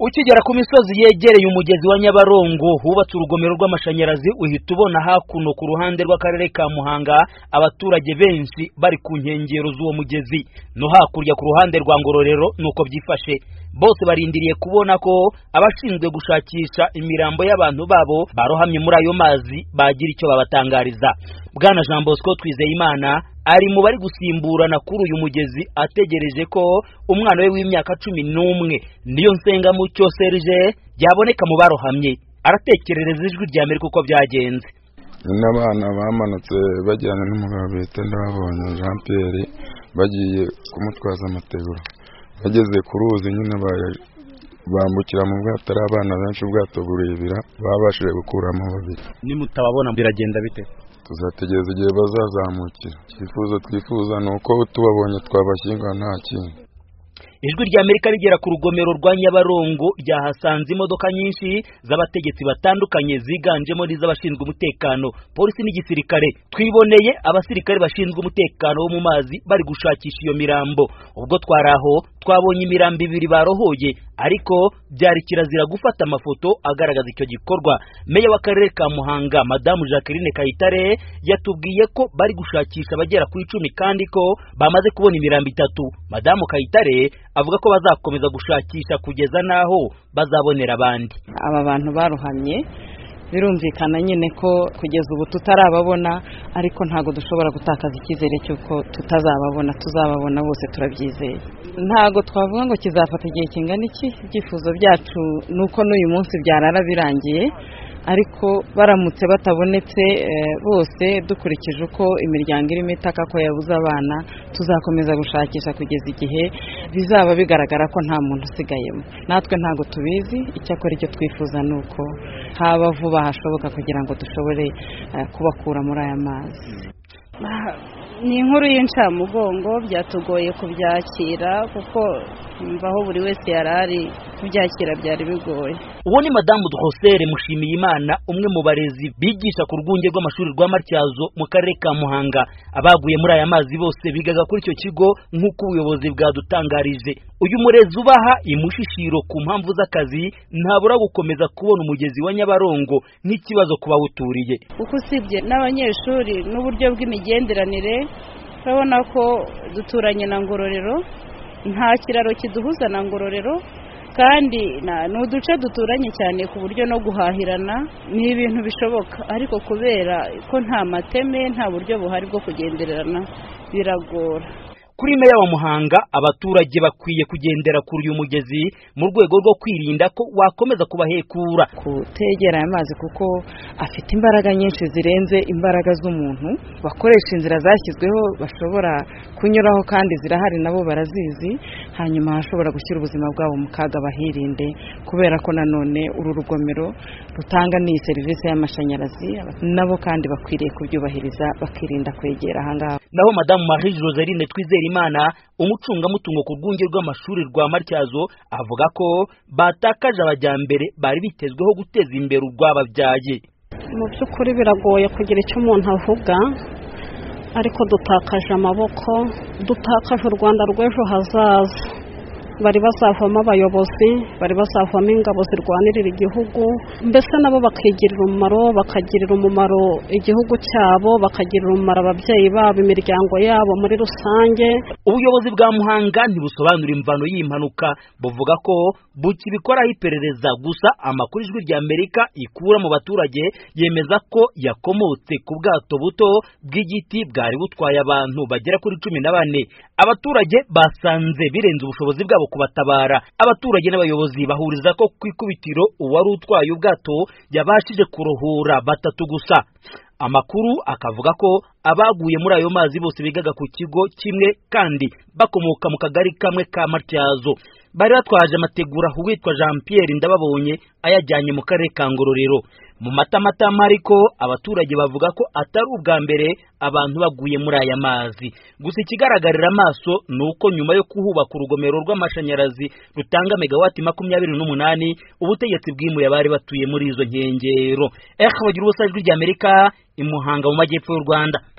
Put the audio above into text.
Ukigera ku misozi yegereye umugezi wa Nyabarongo hubatse urugomero rw'amashanyarazi uhita ubona hakuno ku ruhande rw'akarere ka Muhanga abaturage benshi bari ku nkengero z'uwo mugezi no hakurya ku ruhande rwa Ngororero nuko byifashe bose barindiriye kubona ko abashinzwe gushakisha imirambo y'abantu babo barohamye muri ayo mazi bagira icyo babatangariza. Bwana Jean Bosco Twizeyimana ari mu bari gusimburana kuri uyu mugezi ategereje ko umwana we w'imyaka 11 niyo nsenga mu cyo Serge yaboneka mu barohamye. Aratekerereza ijwi rya Amerika uko byagenze. N'abana bamanutse bajyana n'umugabo bita Ndababonye Jean Pierre bagiye kumutwaza amategura. Bageze ku ruzi nyine bambukira mu bwato ari abana benshi ubwato burebira babashije gukuramo babiri. Nimutababona biragenda bite? Tuzategereza igihe bazazamukira. Icyifuzo twifuza nuko tubabonye twabashyingura nta kintu. Ijwi rya Amerika rigera ku rugomero rwa Nyabarongo ryahasanze imodoka nyinshi z'abategetsi batandukanye ziganjemo n'iz'abashinzwe umutekano, polisi n'igisirikare. Twiboneye abasirikare bashinzwe umutekano wo mu mazi bari gushakisha iyo mirambo. Ubwo twaraho twabonye imirambo ibiri barohoye, ariko byari kirazira gufata amafoto agaragaza icyo gikorwa. Meya w'akarere ka Muhanga Madamu Jacqueline Kayitare yatubwiye ko bari gushakisha abagera kuri 10 kandi ko bamaze kubona imirambo 3. Madamu Kayitare avuga ko bazakomeza gushakisha kugeza naho bazabonera abandi. Aba bantu baruhamye birumvikana nyine ko kugeza ubu tutarababona, ariko ntago dushobora gutakaza ikizere cyuko tutazababona. Tuzababona bose turabyizeye. Ntago twavuga ngo kizafata igihe kingana iki. Ibyifuzo byacu nuko n'uyu munsi byarara birangiye, ariko baramutse batabonetse bose dukurikije uko imiryango irimo itaka ko yabuze abana, tuzakomeza gushakisha kugeza igihe bizaba bigaragara ko nta muntu usigayemo. Natwe ntago tubizi, icyakora icyo twifuza nuko haba vuba hashoboka kugira ngo dushobore kubakura muri aya mazi. Ni inkuru y'incamugongo, byatugoye kubyakira kuko mvaho buri wese yarari kubyakira byari bigoye. Uwo ni Madamu Drosere Mushimiyimana, umwe mu barezi bigisha ku rwunge rw'amashuri rwa Matyazo mu karere ka Muhanga. Abaguye muri aya mazi bose bigaga kuri icyo kigo nk'uko ubuyobozi bwadutangarije. Uyu murezi ubaha imushishiro ku mpamvu z'akazi ntabura gukomeza kubona umugezi wa Nyabarongo nk'ikibazo kubawuturiye. Kuko usibye n'abanyeshuri n'uburyo bw'imigenderanire, urabona ko duturanye na Ngororero, nta kiraro kiduhuza na Ngororero, kandi n'uduce duturanye cyane ku buryo no guhahirana ni ibintu bishoboka, ariko kubera ko nta mateme, nta buryo buhari bwo kugendererana biragora. Kuri Meya wa Muhanga, abaturage bakwiye kugendera kuri uyu mugezi mu rwego rwo kwirinda ko wakomeza kubahekura. Kutegera aya mazi kuko afite imbaraga nyinshi zirenze imbaraga z'umuntu, bakoresha inzira zashyizweho bashobora kunyuraho kandi zirahari nabo barazizi, hanyuma hashobora gushyira ubuzima bwabo mu kaga bahirinde, kubera ko nanone uru rugomero rutanga ni serivisi y'amashanyarazi, nabo kandi bakwiriye kubyubahiriza bakirinda kwegera ahangaha. Naho Madamu Marie Joseline Twizeyimana, umucungamutungo ku rwunge rw'amashuri rwa Matyazo, avuga ko batakaje abajyambere bari bitezweho guteza imbere urwababyaye. Mu by'ukuri biragoye kugira icyo umuntu avuga, ariko dutakaje amaboko, dutakaje u Rwanda rw'ejo hazaza. Bari bazavamo abayobozi, bari bazavamo ingabo zirwanirira igihugu, mbese nabo bakigirira umumaro, bakagirira umumaro igihugu cyabo, bakagirira umumaro ababyeyi babo, imiryango yabo muri rusange. Ubuyobozi bwa Muhanga ntibusobanura imvano y'impanuka, buvuga ko bukibikoraho iperereza. Gusa amakuru ijwi rya Amerika ikura mu baturage yemeza ko yakomotse ku bwato buto bw'igiti bwari butwaye abantu bagera kuri 14. Abaturage basanze birenze ubushobozi bwabo kubatabara. Abaturage n'abayobozi bahuriza ko kwikubitiro uwari utwaye ubwato yabashije kurohura 3 gusa. Amakuru akavuga ko abaguye muri ayo mazi bose bigaga ku kigo kimwe kandi bakomoka mu kagari kamwe ka Matyazo. Bari batwaje amategura uwitwa Jean Pierre Ndababonye ayajyanye mu karere ka Ngororero. Mu matamatama ariko abaturage bavuga ko atari ubwa mbere abantu baguye muri aya mazi. Gusa ikigaragarira amaso nuko nyuma yo kuhubaka urugomero rw'amashanyarazi rutanga megawati 28, ubutegetsi bwimuye abari batuye muri izo nkengero. Bagira ubusajwi rya Amerika i Muhanga mu majyepfo y'u Rwanda.